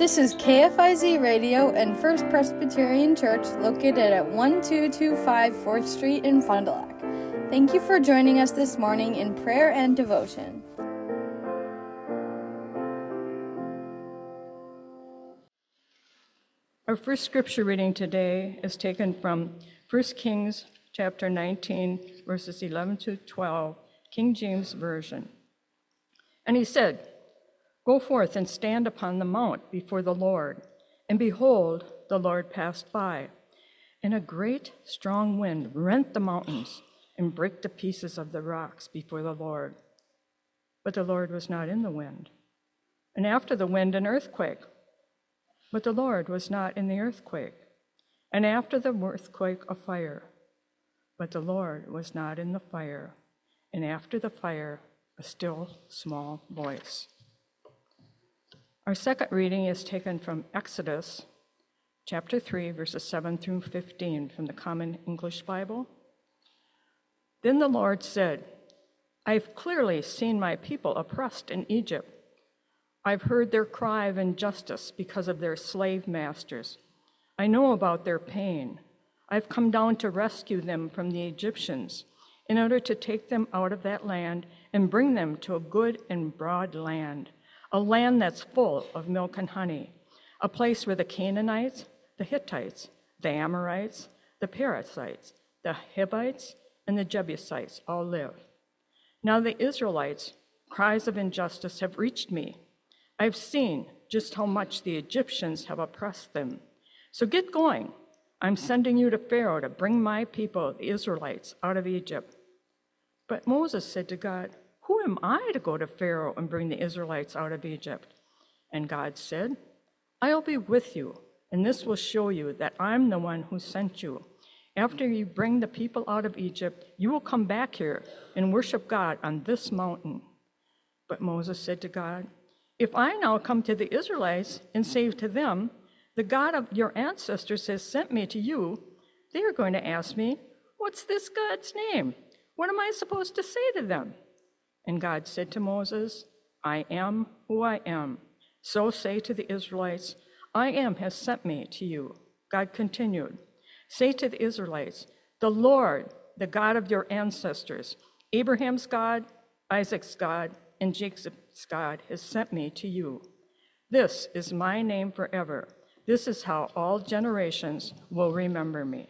This is KFIZ Radio and First Presbyterian Church located at 1225 4th Street in Fond du Lac. Thank you for joining us this morning in prayer and devotion. Our first scripture reading today is taken from 1 Kings chapter 19, verses 11 to 12, King James Version. And he said, "Go forth and stand upon the mount before the Lord. And behold, the Lord passed by, and a great strong wind rent the mountains and brake the pieces of the rocks before the Lord. But the Lord was not in the wind. And after the wind, an earthquake. But the Lord was not in the earthquake. And after the earthquake, a fire. But the Lord was not in the fire. And after the fire, a still small voice." Our second reading is taken from Exodus chapter 3, verses 7 through 15 from the Common English Bible. Then the Lord said, "I've clearly seen my people oppressed in Egypt. I've heard their cry of injustice because of their slave masters. I know about their pain. I've come down to rescue them from the Egyptians in order to take them out of that land and bring them to a good and broad land, a land that's full of milk and honey, a place where the Canaanites, the Hittites, the Amorites, the Perizzites, the Hivites, and the Jebusites all live. Now the Israelites' cries of injustice have reached me. I've seen just how much the Egyptians have oppressed them. So get going. I'm sending you to Pharaoh to bring my people, the Israelites, out of Egypt." But Moses said to God, "Who am I to go to Pharaoh and bring the Israelites out of Egypt?" And God said, "I'll be with you, and this will show you that I'm the one who sent you. After you bring the people out of Egypt, you will come back here and worship God on this mountain." But Moses said to God, "If I now come to the Israelites and say to them, 'The God of your ancestors has sent me to you,' they are going to ask me, 'What's this God's name?' What am I supposed to say to them?" And God said to Moses, "I am who I am. So say to the Israelites, 'I am has sent me to you.'" God continued, "Say to the Israelites, 'The Lord, the God of your ancestors, Abraham's God, Isaac's God, and Jacob's God has sent me to you. This is my name forever. This is how all generations will remember me."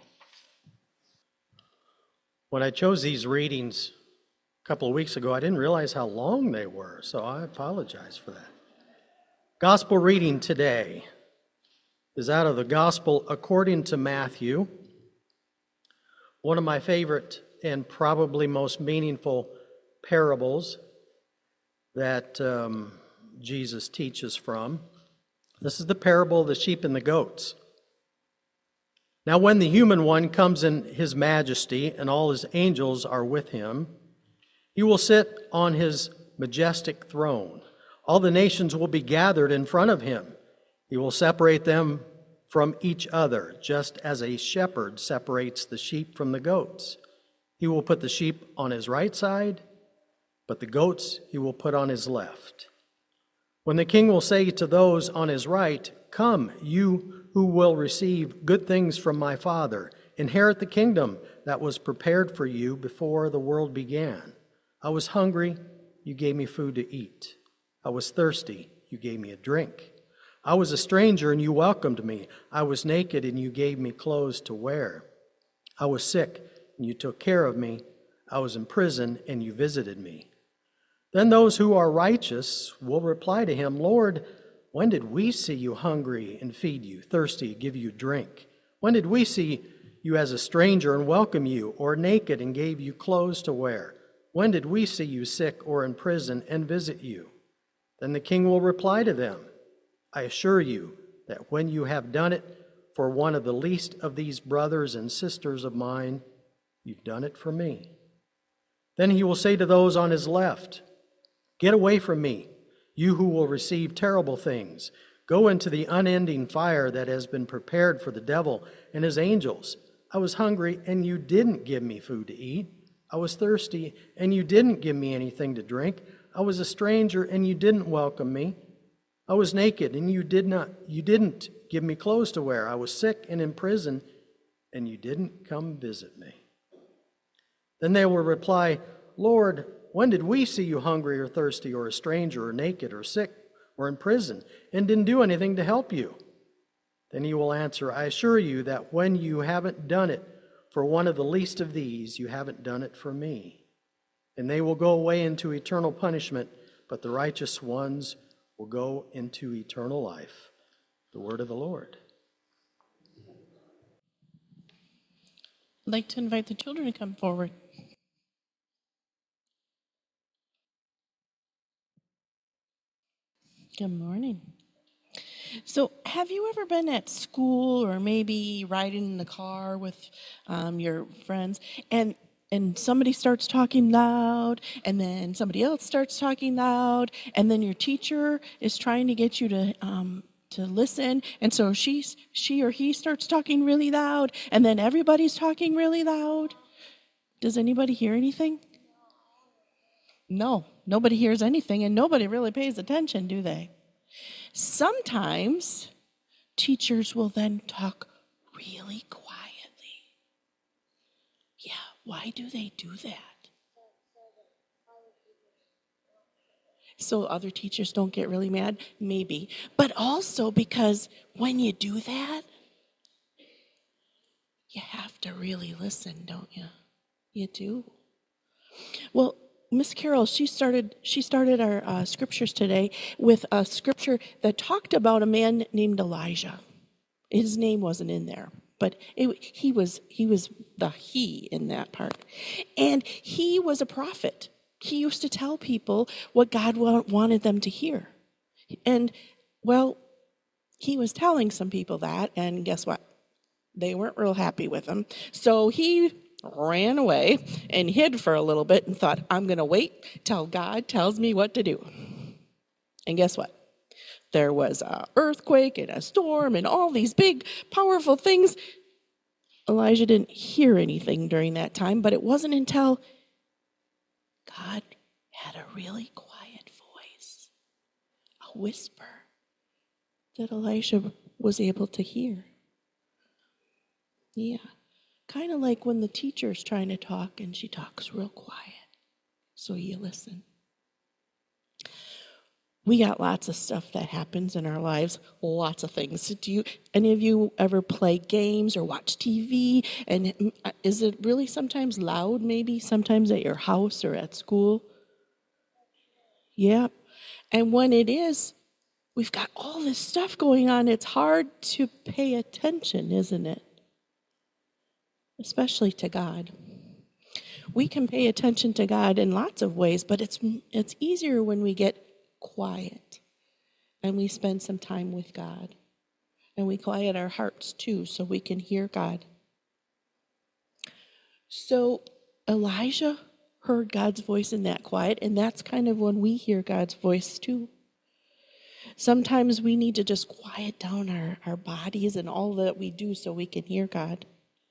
When I chose these readings a couple of weeks ago, I didn't realize how long they were, so I apologize for that. Gospel reading today is out of the Gospel according to Matthew, one of my favorite and probably most meaningful parables that Jesus teaches from. This is the parable of the sheep and the goats. "Now when the human one comes in his majesty and all his angels are with him, he will sit on his majestic throne. All the nations will be gathered in front of him. He will separate them from each other, just as a shepherd separates the sheep from the goats. He will put the sheep on his right side, but the goats he will put on his left. When the king will say to those on his right, 'Come, you who will receive good things from my Father, inherit the kingdom that was prepared for you before the world began. I was hungry, you gave me food to eat. I was thirsty, you gave me a drink. I was a stranger and you welcomed me. I was naked and you gave me clothes to wear. I was sick and you took care of me. I was in prison and you visited me.' Then those who are righteous will reply to him, 'Lord, when did we see you hungry and feed you, thirsty, give you drink? When did we see you as a stranger and welcome you, or naked and gave you clothes to wear? When did we see you sick or in prison and visit you?' Then the king will reply to them, 'I assure you that when you have done it for one of the least of these brothers and sisters of mine, you've done it for me.' Then he will say to those on his left, 'Get away from me, you who will receive terrible things. Go into the unending fire that has been prepared for the devil and his angels. I was hungry, and you didn't give me food to eat. I was thirsty, and you didn't give me anything to drink. I was a stranger, and you didn't welcome me. I was naked, and you didn't give me clothes to wear. I was sick and in prison, and you didn't come visit me." Then they will reply, "Lord, when did we see you hungry or thirsty or a stranger or naked or sick or in prison and didn't do anything to help you?" Then he will answer, "I assure you that when you haven't done it for one of the least of these, you haven't done it for me." And they will go away into eternal punishment, but the righteous ones will go into eternal life. The word of the Lord. I'd like to invite the children to come forward. Good morning. So, have you ever been at school or maybe riding in the car with your friends and somebody starts talking loud and then somebody else starts talking loud and then your teacher is trying to get you to listen, and so she or he starts talking really loud and then everybody's talking really loud? Does anybody hear anything? No, nobody hears anything and nobody really pays attention, do they? Sometimes teachers will then talk really quietly. Yeah, why do they do that? So other teachers don't get really mad? Maybe. But also because when you do that, you have to really listen, don't you? You do. Well, Miss Carol, she started our scriptures today with a scripture that talked about a man named Elijah. His name wasn't in there, but he was the he in that part. And he was a prophet. He used to tell people what God wanted them to hear. And, well, he was telling some people that, and guess what? They weren't real happy with him. So he ran away and hid for a little bit and thought, I'm going to wait till God tells me what to do. And guess what? There was an earthquake and a storm and all these big, powerful things. Elijah didn't hear anything during that time, but it wasn't until God had a really quiet voice, a whisper, that Elisha was able to hear. Yeah, kind of like when the teacher's trying to talk and she talks real quiet, so you listen. We got lots of stuff that happens in our lives, lots of things. Do any of you ever play games or watch TV? And is it really sometimes loud, maybe sometimes at your house or at school? Yeah. And when it is, we've got all this stuff going on. It's hard to pay attention, isn't it? Especially to God. We can pay attention to God in lots of ways, but it's easier when we get quiet and we spend some time with God. And we quiet our hearts too so we can hear God. So Elijah heard God's voice in that quiet, and that's kind of when we hear God's voice too. Sometimes we need to just quiet down our bodies and all that we do so we can hear God.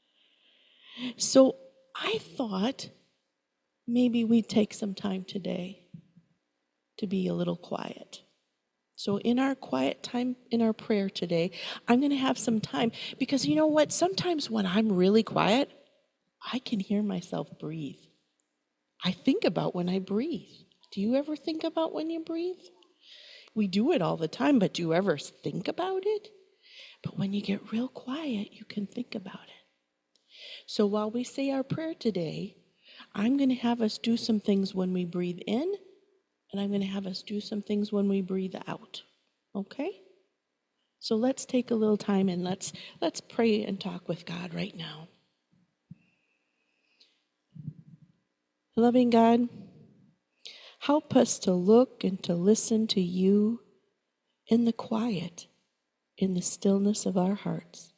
So I thought maybe we'd take some time today to be a little quiet. So in our quiet time, in our prayer today, I'm going to have some time, because you know what? Sometimes when I'm really quiet, I can hear myself breathe. I think about when I breathe. Do you ever think about when you breathe? We do it all the time, but do you ever think about it? But when you get real quiet, you can think about it. So while we say our prayer today, I'm going to have us do some things when we breathe in, and I'm going to have us do some things when we breathe out. Okay? So let's take a little time and let's pray and talk with God right now. Loving God, help us to look and to listen to you in the quiet, in the stillness of our hearts.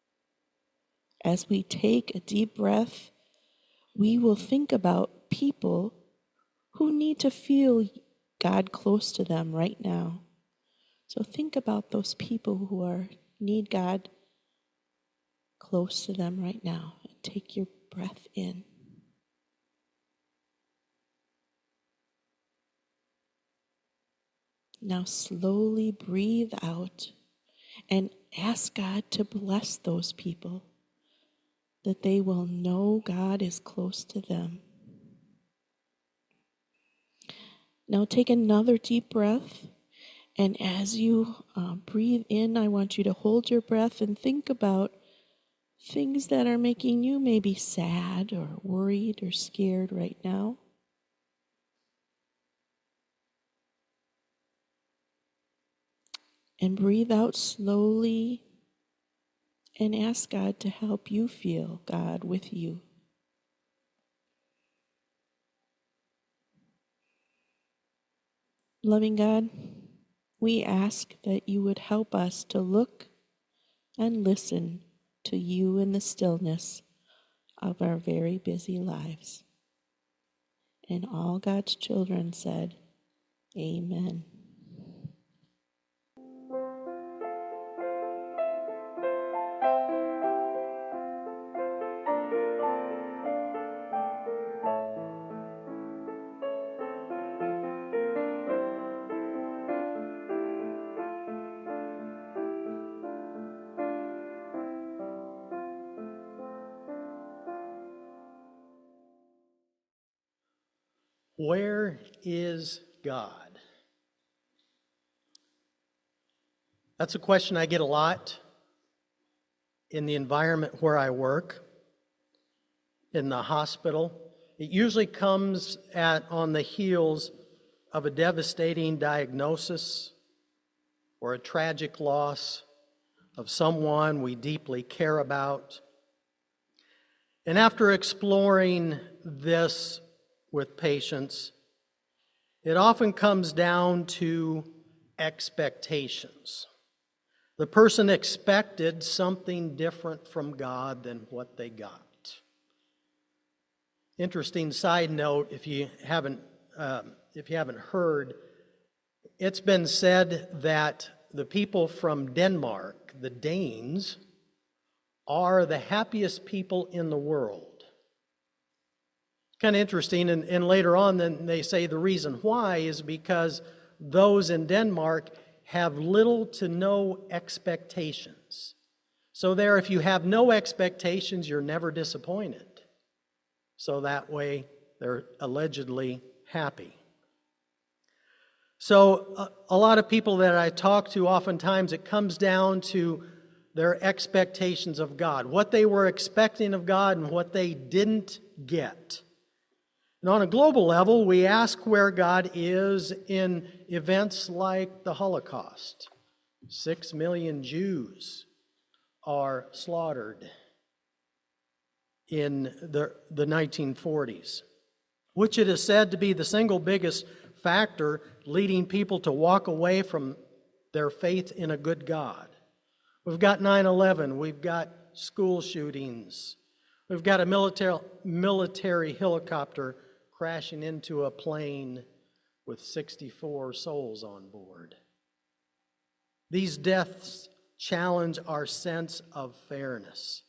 As we take a deep breath, we will think about people who need to feel God close to them right now. So think about those people who need God close to them right now. And take your breath in. Now slowly breathe out and ask God to bless those people, that they will know God is close to them. Now take another deep breath, and as you breathe in, I want you to hold your breath and think about things that are making you maybe sad or worried or scared right now. And breathe out slowly and ask God to help you feel God with you. Loving God, we ask that you would help us to look and listen to you in the stillness of our very busy lives. And all God's children said, Amen. Where is God? That's a question I get a lot in the environment where I work, in the hospital. It usually comes on the heels of a devastating diagnosis or a tragic loss of someone we deeply care about. And after exploring this with patients, it often comes down to expectations. The person expected something different from God than what they got. Interesting side note, if you haven't heard, it's been said that the people from Denmark, the Danes, are the happiest people in the world. Kind of interesting, and later on then they say the reason why is because those in Denmark have little to no expectations. So there, if you have no expectations, you're never disappointed. So that way, they're allegedly happy. So a lot of people that I talk to, oftentimes it comes down to their expectations of God, what they were expecting of God and what they didn't get. And on a global level, we ask where God is in events like the Holocaust. 6 million Jews are slaughtered in the 1940s, which it is said to be the single biggest factor leading people to walk away from their faith in a good God. We've got 9/11, we've got school shootings, we've got a military helicopter crashing into a plane with 64 souls on board. These deaths challenge our sense of fairness.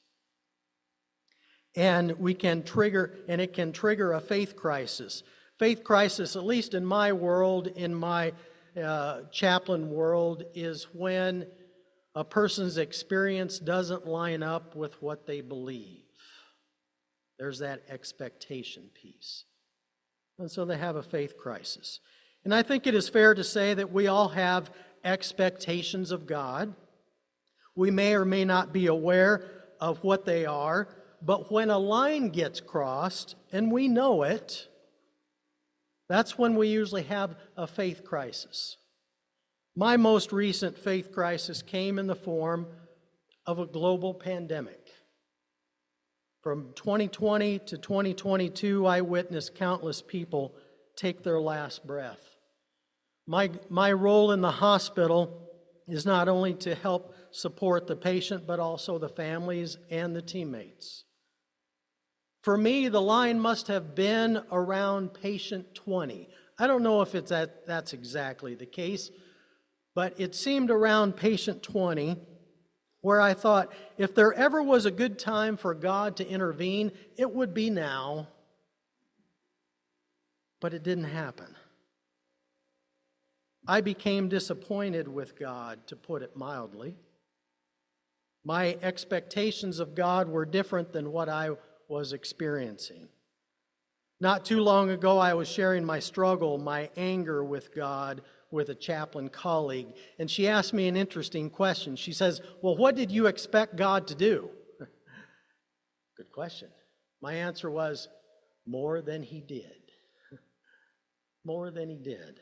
And it can trigger a faith crisis. Faith crisis, at least in my world, in my chaplain world, is when a person's experience doesn't line up with what they believe. There's that expectation piece. And so they have a faith crisis. And I think it is fair to say that we all have expectations of God. We may or may not be aware of what they are, but when a line gets crossed, and we know it, that's when we usually have a faith crisis. My most recent faith crisis came in the form of a global pandemic. From 2020 to 2022, I witnessed countless people take their last breath. My role in the hospital is not only to help support the patient, but also the families and the teammates. For me, the line must have been around patient 20. I don't know if that's exactly the case, but it seemed around patient 20 where I thought, if there ever was a good time for God to intervene, it would be now. But it didn't happen. I became disappointed with God, to put it mildly. My expectations of God were different than what I was experiencing. Not too long ago, I was sharing my struggle, my anger with God, with a chaplain colleague, and she asked me an interesting question. She says, "Well, what did you expect God to do?" Good question. My answer was, more than He did. More than He did.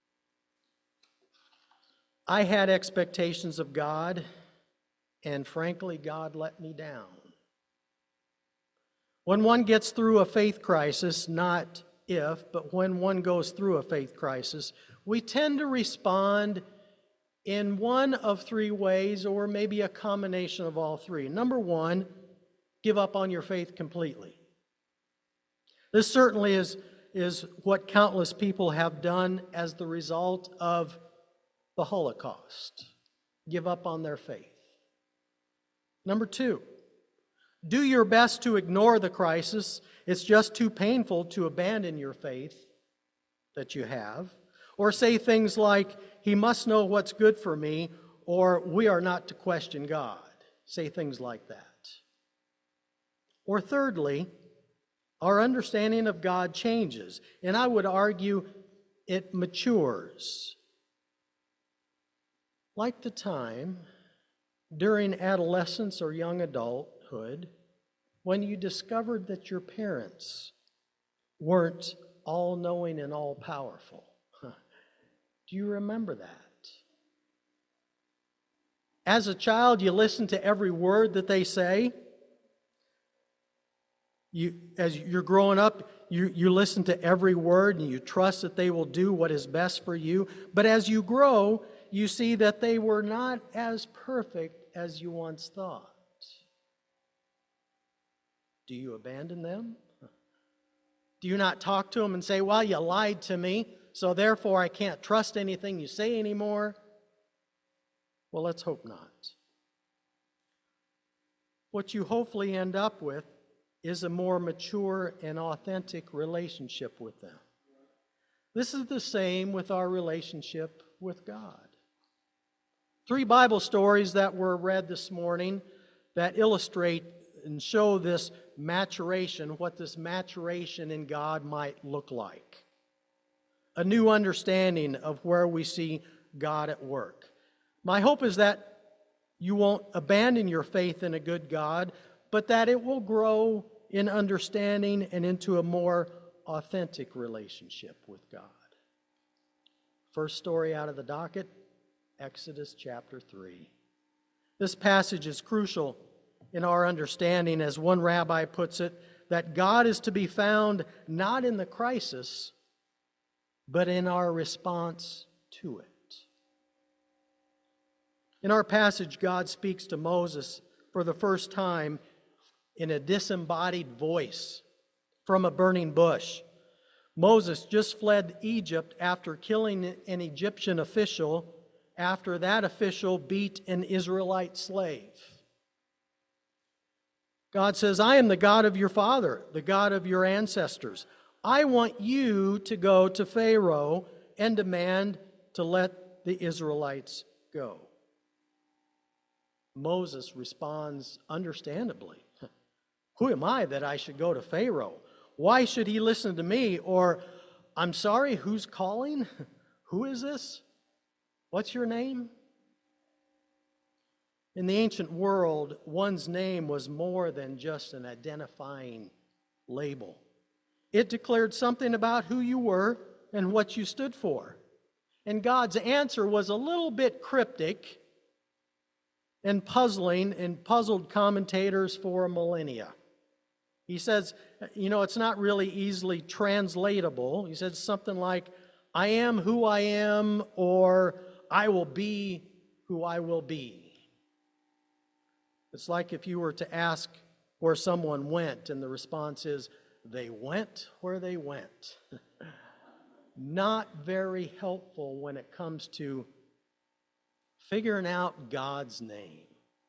I had expectations of God, and frankly, God let me down. When one gets through a faith crisis, not if, but when one goes through a faith crisis, we tend to respond in one of three ways, or maybe a combination of all three. Number one, give up on your faith completely. This certainly is what countless people have done as the result of the Holocaust. Give up on their faith. Number two, do your best to ignore the crisis. It's just too painful to abandon your faith that you have. Or say things like, "He must know what's good for me," or "We are not to question God." Say things like that. Or thirdly, our understanding of God changes, and I would argue it matures. Like the time during adolescence or young adulthood when you discovered that your parents weren't all-knowing and all-powerful. Do you remember that? As a child, you listen to every word that they say. As you're growing up, you listen to every word and you trust that they will do what is best for you. But as you grow, you see that they were not as perfect as you once thought. Do you abandon them? Do you not talk to them and say, "Well, you lied to me, so therefore I can't trust anything you say anymore"? Well, let's hope not. What you hopefully end up with is a more mature and authentic relationship with them. This is the same with our relationship with God. 3 Bible stories that were read this morning that illustrate and show this maturation, what this maturation in God might look like. A new understanding of where we see God at work. My hope is that you won't abandon your faith in a good God, but that it will grow in understanding and into a more authentic relationship with God. First story out of the docket, Exodus chapter 3. This passage is crucial in our understanding, as one rabbi puts it, that God is to be found not in the crisis, but in our response to it. In our passage, God speaks to Moses for the first time in a disembodied voice from a burning bush. Moses just fled Egypt after killing an Egyptian official after that official beat an Israelite slave. God says, "I am the God of your father, the God of your ancestors. I want you to go to Pharaoh and demand to let the Israelites go." Moses responds understandably, "Who am I that I should go to Pharaoh? Why should he listen to me?" Or, "I'm sorry, who's calling? Who is this? What's your name?" In the ancient world, one's name was more than just an identifying label. It declared something about who you were and what you stood for. And God's answer was a little bit cryptic and puzzling and puzzled commentators for millennia. He says, it's not really easily translatable. He says something like, "I am who I am," or "I will be who I will be." It's like if you were to ask where someone went, and the response is, "They went where they went." Not very helpful when it comes to figuring out God's name.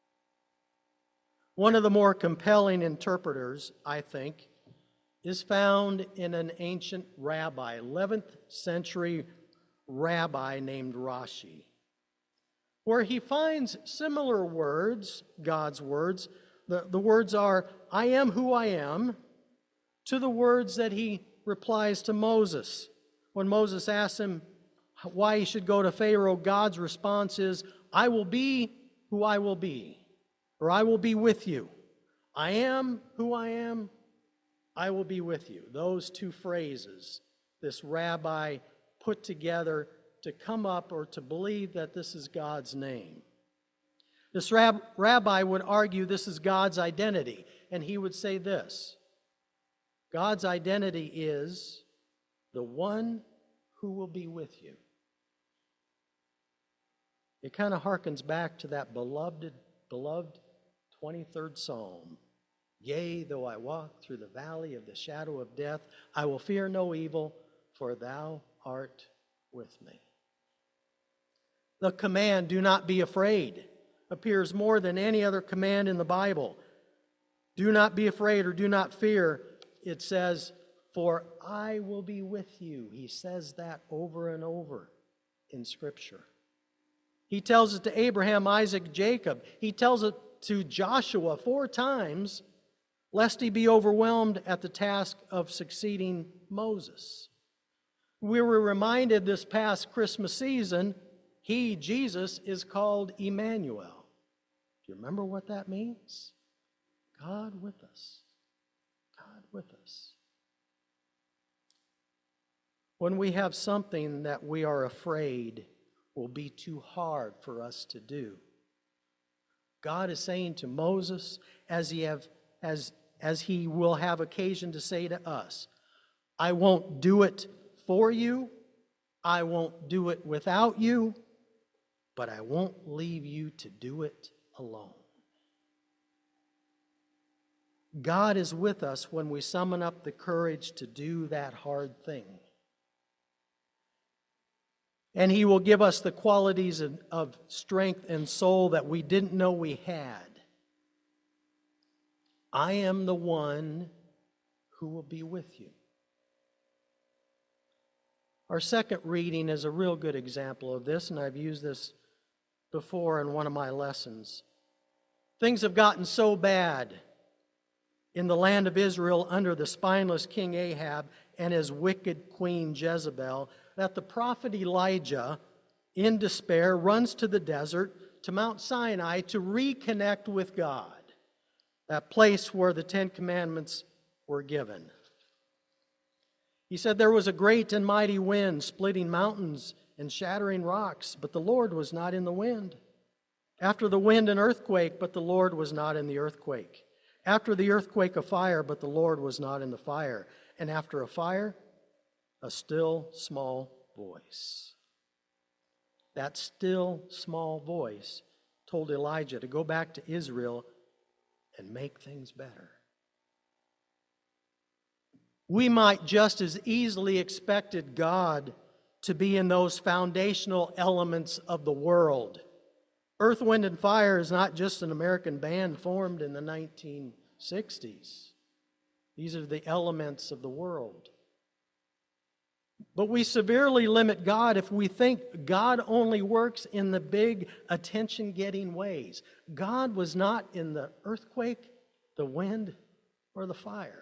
One of the more compelling interpreters, I think, is found in an ancient rabbi, 11th century rabbi named Rashi, where he finds similar words, God's words. The words are, I am who I am, to the words that he replies to Moses. When Moses asks him why he should go to Pharaoh, God's response is, I will be who I will be, or I will be with you. I am who I am, I will be with you. Those two phrases, this rabbi put together to come up or to believe that this is God's name. This rabbi would argue this is God's identity, and he would say this: God's identity is the one who will be with you. It kind of harkens back to that beloved 23rd Psalm. Yea, though I walk through the valley of the shadow of death, I will fear no evil, for thou art with me. The command, do not be afraid, appears more than any other command in the Bible. Do not be afraid or do not fear. It says, for I will be with you. He says that over and over in Scripture. He tells it to Abraham, Isaac, Jacob. He tells it to Joshua 4 times, lest he be overwhelmed at the task of succeeding Moses. We were reminded this past Christmas season, he, Jesus, is called Emmanuel. Do you remember what that means? God with us. God with us. When we have something that we are afraid will be too hard for us to do, God is saying to Moses, as he will have occasion to say to us, I won't do it for you, I won't do it without you, but I won't leave you to do it alone. God is with us when we summon up the courage to do that hard thing. And He will give us the qualities of strength and soul that we didn't know we had. I am the one who will be with you. Our second reading is a real good example of this, and I've used this before in one of my lessons. Things have gotten so bad in the land of Israel under the spineless King Ahab and his wicked queen Jezebel that the prophet Elijah, in despair, runs to the desert, to Mount Sinai, to reconnect with God, that place where the Ten Commandments were given. He said there was a great and mighty wind, splitting mountains and shattering rocks, but the Lord was not in the wind. After the wind, an earthquake, but the Lord was not in the earthquake. After the earthquake, a fire, but the Lord was not in the fire. And after a fire, a still small voice. That still small voice told Elijah to go back to Israel and make things better. We might just as easily expected God to be in those foundational elements of the world. Earth, Wind, and Fire is not just an American band formed in the 1960s. These are the elements of the world. But we severely limit God if we think God only works in the big, attention-getting ways. God was not in the earthquake, the wind, or the fire.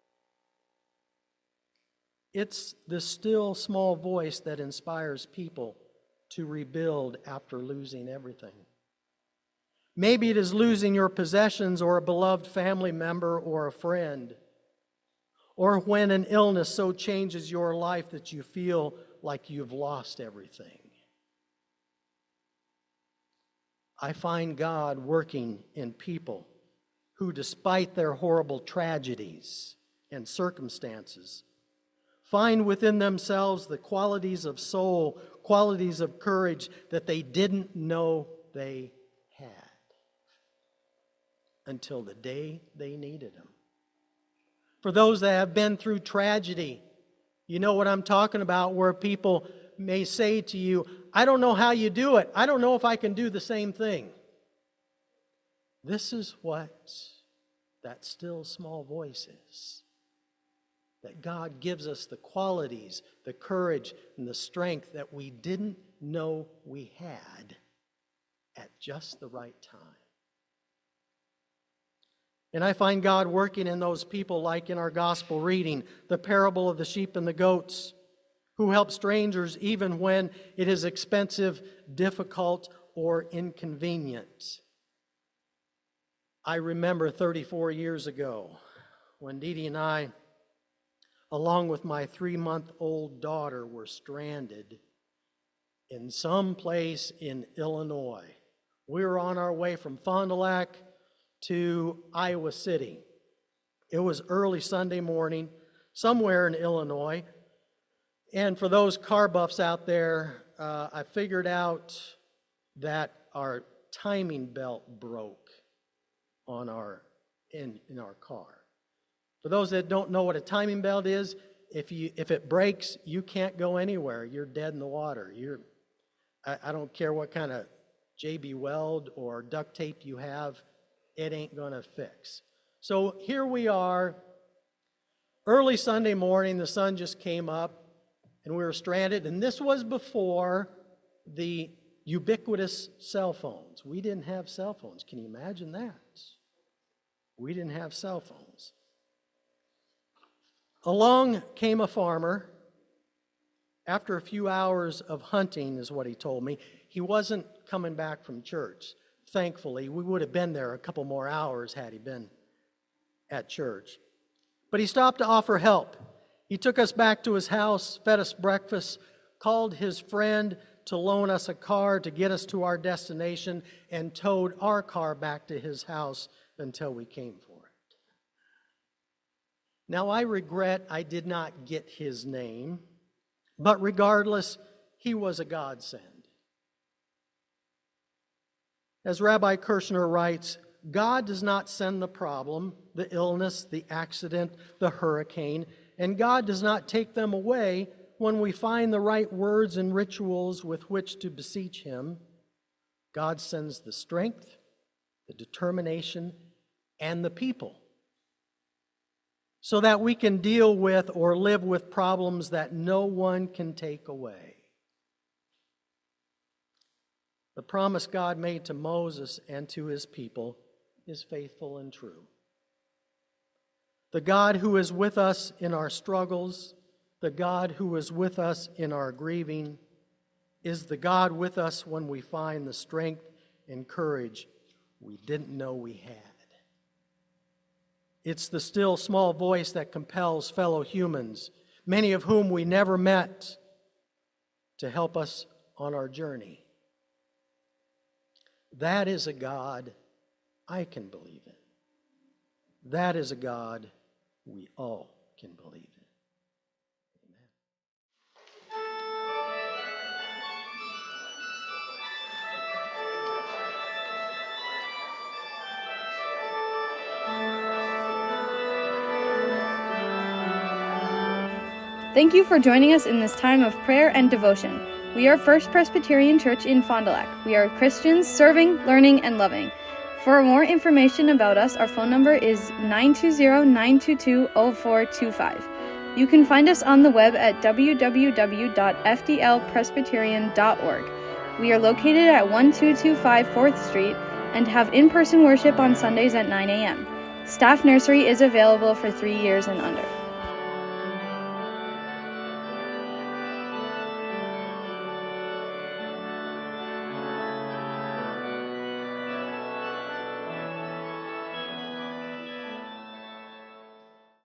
It's the still small voice that inspires people to rebuild after losing everything. Maybe it is losing your possessions or a beloved family member or a friend, or when an illness so changes your life that you feel like you've lost everything. I find God working in people who, despite their horrible tragedies and circumstances, find within themselves the qualities of soul, qualities of courage that they didn't know they had until the day they needed them. For those that have been through tragedy, you know what I'm talking about, where people may say to you, I don't know how you do it. I don't know if I can do the same thing. This is what that still small voice is. that God gives us the qualities, the courage, and the strength that we didn't know we had at just the right time. And I find God working in those people, like in our gospel reading, the parable of the sheep and the goats, who help strangers even when it is expensive, difficult, or inconvenient. I remember 34 years ago when Dee Dee and I, along with my 3-month-old daughter, were stranded in some place in Illinois. We were on our way from Fond du Lac to Iowa City. It was early Sunday morning, somewhere in Illinois. And for those car buffs out there, I figured out that our timing belt broke on in our car. For those that don't know what a timing belt is, if it breaks, you can't go anywhere. You're dead in the water. I don't care what kind of JB Weld or duct tape you have, it ain't going to fix. So here we are, early Sunday morning, the sun just came up, and we were stranded. And this was before the ubiquitous cell phones. We didn't have cell phones. Can you imagine that? We didn't have cell phones. Along came a farmer. After a few hours of hunting, is what he told me. He wasn't coming back from church. Thankfully, we would have been there a couple more hours had he been at church. But he stopped to offer help. He took us back to his house, fed us breakfast, called his friend to loan us a car to get us to our destination, and towed our car back to his house until we came for it. Now, I regret I did not get his name, but regardless, he was a godsend. As Rabbi Kirshner writes, God does not send the problem, the illness, the accident, the hurricane, and God does not take them away when we find the right words and rituals with which to beseech Him. God sends the strength, the determination, and the people so that we can deal with or live with problems that no one can take away. The promise God made to Moses and to his people is faithful and true. The God who is with us in our struggles, the God who is with us in our grieving, is the God with us when we find the strength and courage we didn't know we had. It's the still small voice that compels fellow humans, many of whom we never met, to help us on our journey. That is a God I can believe in. That is a God we all can believe in. Thank you for joining us in this time of prayer and devotion. We are First Presbyterian Church in Fond du Lac. We are Christians serving, learning, and loving. For more information about us, our phone number is 920-922-0425. You can find us on the web at www.fdlpresbyterian.org. We are located at 1225 4th Street and have in-person worship on Sundays at 9 a.m. Staff nursery is available for 3 years and under.